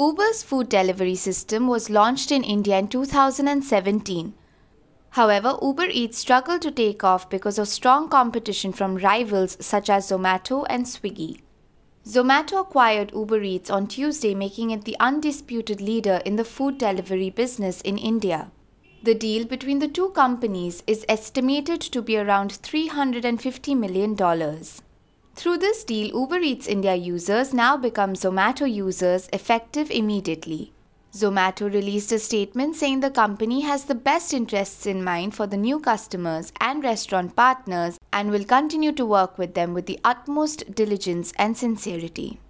Uber's food delivery system was launched in India in 2017. However, Uber Eats struggled to take off because of strong competition from rivals such as Zomato and Swiggy. Zomato acquired Uber Eats on Tuesday, making it the undisputed leader in the food delivery business in India. The deal between the two companies is estimated to be around $350 million. Through this deal, Uber Eats India users now become Zomato users effective immediately. Zomato released a statement saying the company has the best interests in mind for the new customers and restaurant partners and will continue to work with them with the utmost diligence and sincerity.